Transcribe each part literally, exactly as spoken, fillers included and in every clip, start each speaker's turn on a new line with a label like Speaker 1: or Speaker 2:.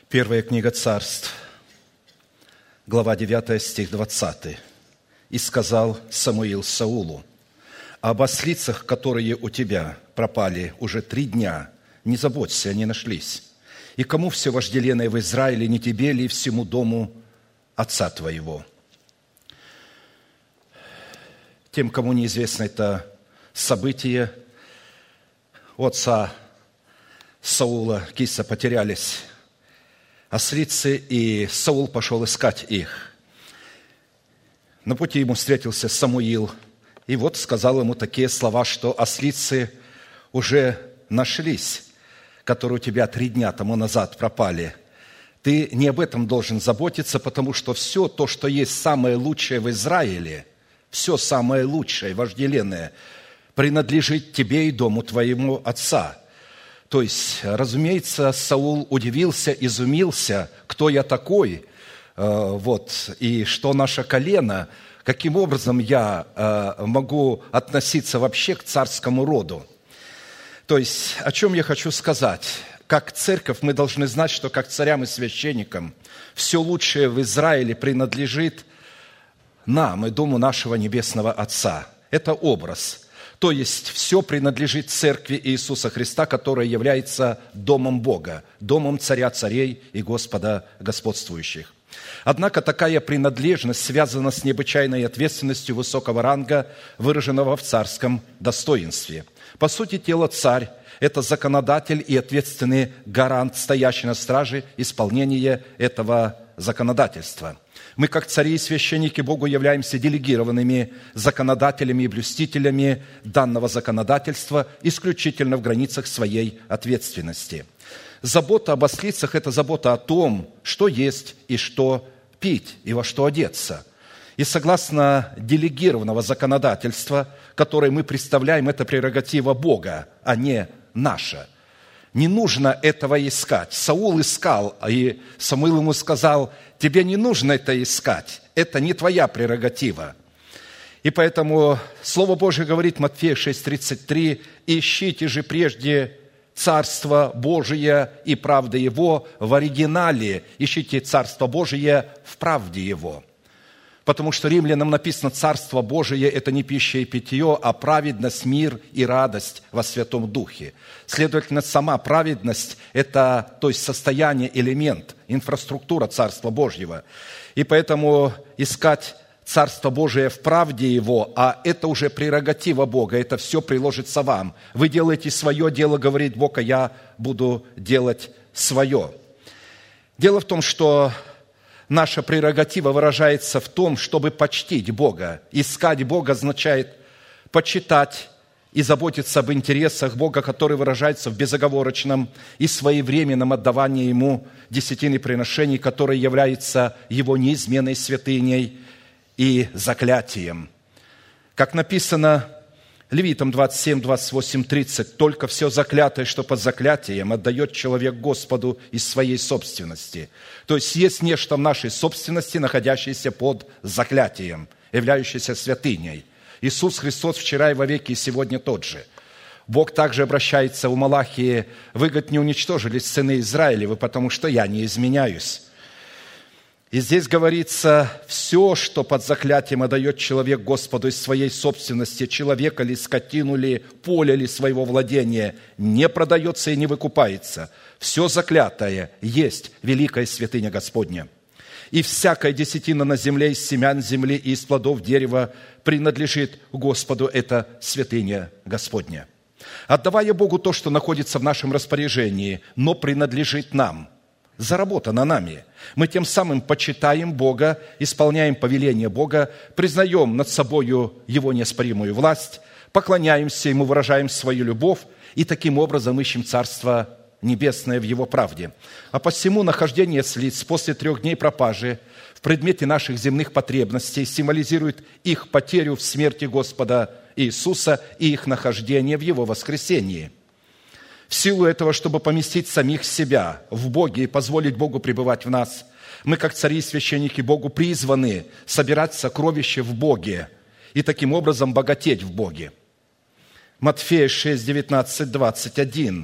Speaker 1: Первая книга Царств, глава девятая, стих двадцатый. «И сказал Самуил Саулу: об ослицах, которые у тебя пропали уже три дня, не заботься, они нашлись. И кому все вожделенное в Израиле, не тебе ли, всему дому отца твоего?» Тем, кому неизвестно это событие, у отца Саула, Киса, потерялись ослицы, и Саул пошел искать их. На пути ему встретился Самуил, и вот сказал ему такие слова, что ослицы уже нашлись, которые у тебя три дня тому назад пропали. Ты не об этом должен заботиться, потому что все то, что есть самое лучшее в Израиле, все самое лучшее, вожделенное, принадлежит тебе и дому твоему отца. То есть, разумеется, Саул удивился, изумился, кто я такой, вот, и что наше колено, каким образом я могу относиться вообще к царскому роду. То есть, о чем я хочу сказать? Как церковь мы должны знать, что как царям и священникам все лучшее в Израиле принадлежит нам и дому нашего Небесного Отца. Это образ. То есть все принадлежит церкви Иисуса Христа, которая является домом Бога, домом Царя Царей и Господа Господствующих. Однако такая принадлежность связана с необычайной ответственностью высокого ранга, выраженного в царском достоинстве. По сути, тело царь – это законодатель и ответственный гарант, стоящий на страже исполнения этого законодательства. Мы, как цари и священники, Богу являемся делегированными законодателями и блюстителями данного законодательства исключительно в границах своей ответственности. Забота об ослицах – это забота о том, что есть и что пить, и во что одеться. И согласно делегированного законодательства, которое мы представляем, это прерогатива Бога, а не наша. Не нужно этого искать. Саул искал, и Самуил ему сказал: тебе не нужно это искать, это не твоя прерогатива. И поэтому Слово Божие говорит, Матфея шесть тридцать три: ищите же прежде Царство Божие и правды Его. В оригинале ищите Царство Божие в правде Его. Потому что римлянам написано: Царство Божие – это не пища и питье, а праведность, мир и радость во Святом Духе. Следовательно, сама праведность – это, то есть состояние, элемент, инфраструктура Царства Божьего. И поэтому искать Царство Божие в правде Его, а это уже прерогатива Бога, это все приложится вам. Вы делаете свое дело, говорит Бог, а я буду делать свое. Дело в том, что наша прерогатива выражается в том, чтобы почтить Бога. Искать Бога означает почитать и заботиться об интересах Бога, который выражается в безоговорочном и своевременном отдавании Ему десятины приношений, которое является Его неизменной святыней и заклятием. Как написано Левитам двадцать семь, двадцать восемь, тридцать: «Только все заклятое, что под заклятием, отдает человек Господу из своей собственности». То есть есть нечто в нашей собственности, находящееся под заклятием, являющееся святыней. Иисус Христос вчера и вовеки и сегодня тот же. Бог также обращается у Малахии: «Вы, говорит, не уничтожились, сыны Израилевы, потому что я не изменяюсь». И здесь говорится: все, что под заклятием отдает человек Господу из своей собственности, человека ли, скотину ли, поле ли своего владения, не продается и не выкупается. Все заклятое есть великая святыня Господня. И всякая десятина на земле из семян земли и из плодов дерева принадлежит Господу, это святыня Господня. Отдавая Богу то, что находится в нашем распоряжении, но принадлежит нам, заработано нами, мы тем самым почитаем Бога, исполняем повеление Бога, признаем над собою Его неоспоримую власть, поклоняемся Ему, выражаем свою любовь и таким образом ищем Царство Небесное в Его правде. А посему нахождение ослиц после трех дней пропажи в предмете наших земных потребностей символизирует их потерю в смерти Господа Иисуса и их нахождение в Его воскресении. В силу этого, чтобы поместить самих себя в Боге и позволить Богу пребывать в нас, мы, как цари и священники, Богу призваны собирать сокровища в Боге и таким образом богатеть в Боге. Матфея шесть, девятнадцать, двадцать один.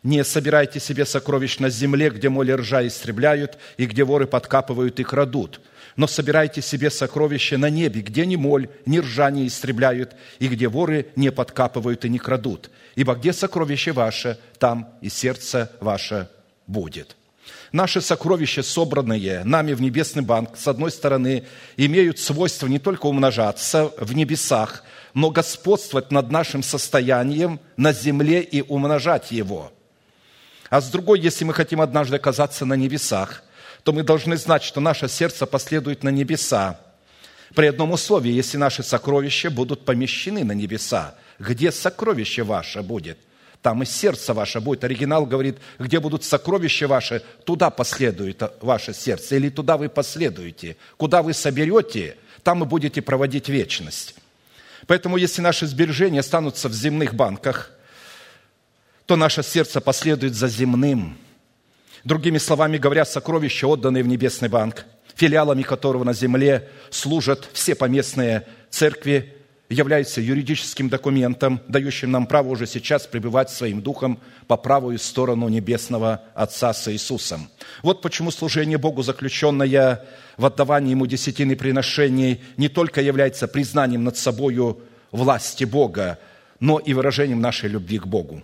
Speaker 1: Не собирайте себе сокровищ на земле, где моль и ржа истребляют, и где воры подкапывают и крадут. Но собирайте себе сокровища на небе, где ни моль, ни ржа не истребляют, и где воры не подкапывают и не крадут. Ибо где сокровище ваше, там и сердце ваше будет». Наши сокровища, собранные нами в небесный банк, с одной стороны, имеют свойство не только умножаться в небесах, но господствовать над нашим состоянием на земле и умножать его. А с другой, если мы хотим однажды оказаться на небесах, то мы должны знать, что наше сердце последует на небеса. При одном условии, если наши сокровища будут помещены на небеса. Где сокровище ваше будет, там и сердце ваше будет. Оригинал говорит, где будут сокровища ваши, туда последует ваше сердце, или туда вы последуете. Куда вы соберете, там и будете проводить вечность. Поэтому, если наши сбережения останутся в земных банках, то наше сердце последует за земным. Другими словами говоря, сокровища, отданные в небесный банк, филиалами которого на земле служат все поместные церкви, являются юридическим документом, дающим нам право уже сейчас пребывать своим духом по правую сторону Небесного Отца с Иисусом. Вот почему служение Богу, заключенное в отдавании Ему десятины приношений, не только является признанием над собою власти Бога, но и выражением нашей любви к Богу,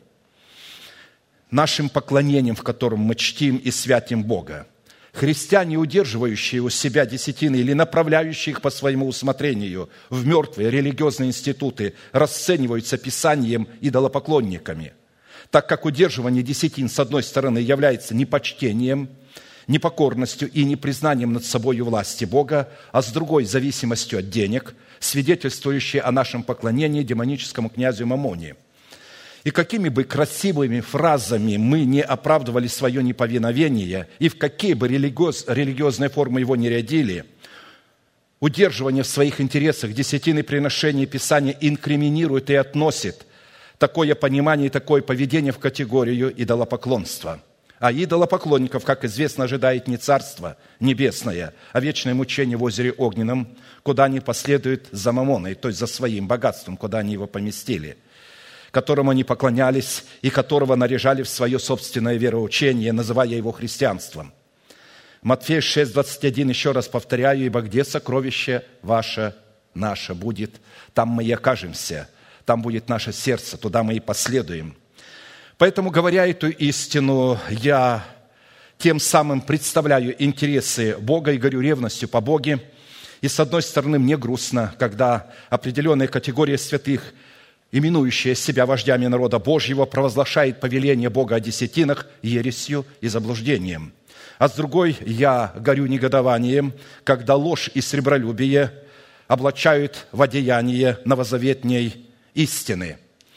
Speaker 1: нашим поклонением, в котором мы чтим и святим Бога. Христиане, удерживающие у себя десятины или направляющие их по своему усмотрению в мертвые религиозные институты, расцениваются Писанием идолопоклонниками, так как удерживание десятин, с одной стороны, является непочтением, непокорностью и непризнанием над собой власти Бога, а с другой – зависимостью от денег, свидетельствующей о нашем поклонении демоническому князю Мамоне. И какими бы красивыми фразами мы не оправдывали свое неповиновение, и в какие бы религиоз, религиозные формы его не рядили, удерживание в своих интересах десятины приношений Писания инкриминирует и относит такое понимание и такое поведение в категорию идолопоклонства. А идолопоклонников, как известно, ожидает не царство небесное, а вечное мучение в озере Огненном, куда они последуют за Мамоной, то есть за своим богатством, куда они его поместили, которому они поклонялись и которого наряжали в свое собственное вероучение, называя его христианством. Матфея шесть, двадцать один, еще раз повторяю, «Ибо где сокровище ваше, наше будет, там мы и окажемся, там будет наше сердце, туда мы и последуем». Поэтому, говоря эту истину, я тем самым представляю интересы Бога и горю ревностью по Боге. И, с одной стороны, мне грустно, когда определенная категория святых, именующая себя вождями народа Божьего, провозглашает повеление Бога о десятинах ересью и заблуждением. А с другой, я горю негодованием, когда ложь и сребролюбие облачают в одеяние новозаветней истины.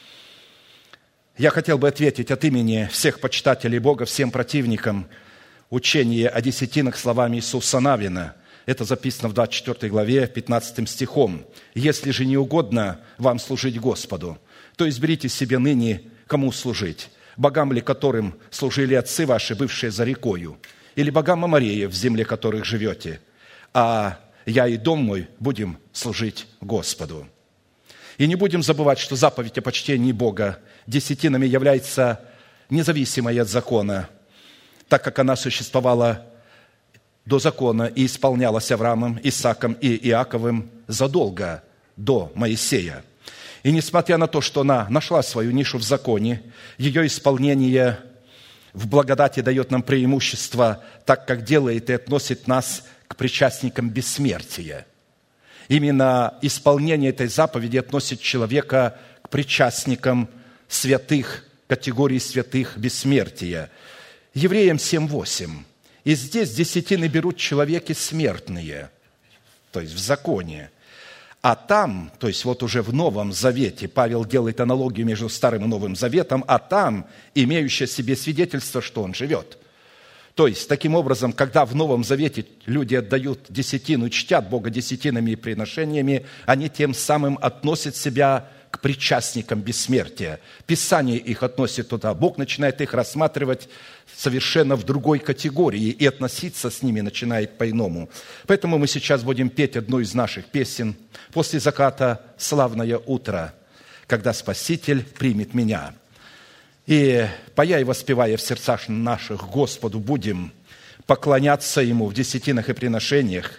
Speaker 1: Я хотел бы ответить от имени всех почитателей Бога, всем противникам учения о десятинах словами Иисуса Навина. Это записано в двадцать четвёртой главе, пятнадцатым стихом. «Если же не угодно вам служить Господу, то изберите себе ныне, кому служить, богам ли которым служили отцы ваши, бывшие за рекою, или богам Амореев, в земле которых живете, а я и дом мой будем служить Господу». И не будем забывать, что заповедь о почтении Бога десятинами является независимой от закона, так как она существовала до закона и исполнялась Авраамом, Исааком и Иаковым задолго до Моисея. И несмотря на то, что она нашла свою нишу в законе, ее исполнение в благодати дает нам преимущество, так как делает и относит нас к причастникам бессмертия. Именно исполнение этой заповеди относит человека к причастникам святых, категории святых бессмертия. Евреям семь восемь. И здесь десятины берут человеки смертные, то есть в законе. А там, то есть вот уже в Новом Завете, Павел делает аналогию между Старым и Новым Заветом, а там имеющее себе свидетельство, что он живет. То есть, таким образом, когда в Новом Завете люди отдают десятину, чтят Бога десятинами и приношениями, они тем самым относят себя к причастникам бессмертия. Писание их относит туда. Бог начинает их рассматривать совершенно в другой категории и относиться с ними начинает по-иному. Поэтому мы сейчас будем петь одну из наших песен «После заката славное утро, когда Спаситель примет меня». И, поя и воспевая в сердцах наших Господу, будем поклоняться Ему в десятинах и приношениях,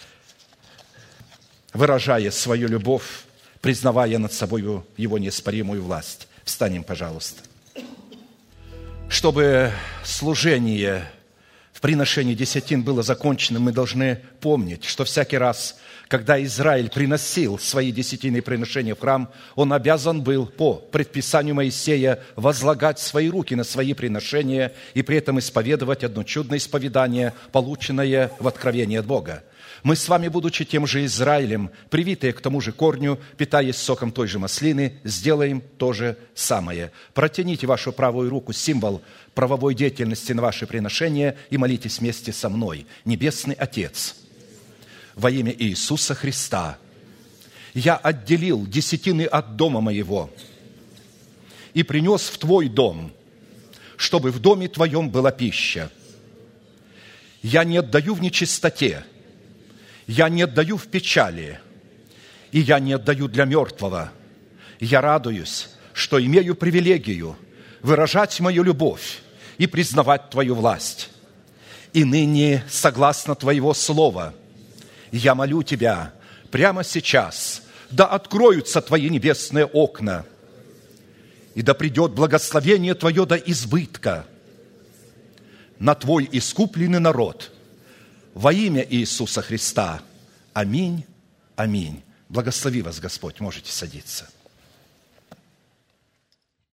Speaker 1: выражая свою любовь, признавая над собой Его неоспоримую власть. Встанем, пожалуйста. Чтобы служение в приношении десятин было закончено, мы должны помнить, что всякий раз, когда Израиль приносил свои десятинные приношения в храм, он обязан был по предписанию Моисея возлагать свои руки на свои приношения и при этом исповедовать одно чудное исповедание, полученное в откровении от Бога. Мы с вами, будучи тем же Израилем, привитые к тому же корню, питаясь соком той же маслины, сделаем то же самое. Протяните вашу правую руку, символ правовой деятельности на ваше приношение, и молитесь вместе со мной. Небесный Отец, во имя Иисуса Христа, я отделил десятины от дома моего и принес в Твой дом, чтобы в доме Твоем была пища. Я не отдаю в нечистоте, я не отдаю в печали, и я не отдаю для мертвого. Я радуюсь, что имею привилегию выражать мою любовь и признавать Твою власть. И ныне, согласно Твоего слова, я молю Тебя прямо сейчас, да откроются Твои небесные окна, и да придет благословение Твое до избытка на Твой искупленный народ во имя Иисуса Христа. Аминь, аминь. Благослови вас Господь. Можете садиться.